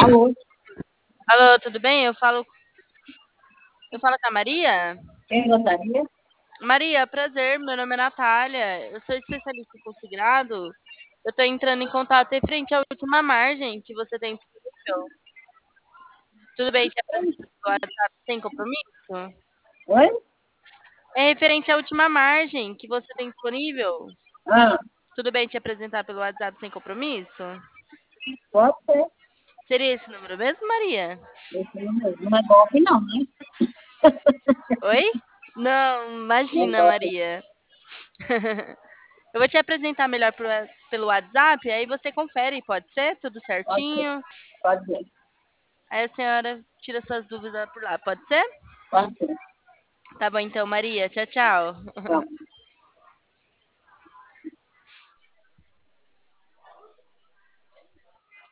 Alô, Alô, tudo bem? Eu falo com a Maria? quem gostaria? Maria, prazer, meu nome é Natália. Eu sou especialista em consignado. Eu estou entrando em contato referente à última margem que você tem disponível. Tudo bem te apresentar pelo WhatsApp sem compromisso? Oi? É referente à última margem que você tem disponível. Ah, Tudo bem te apresentar pelo WhatsApp sem compromisso? pode ser. Seria esse número mesmo, Maria? Esse número não é golpe, não, né? Oi? Não, Não é imagina, golpe. Maria. Eu vou te apresentar melhor pelo WhatsApp, aí você confere, pode ser? Tudo Pode ser. certinho? Pode ser. Aí a senhora tira suas dúvidas por lá, pode ser? Pode ser. Tá bom então, Maria. Tchau, tchau. Pronto.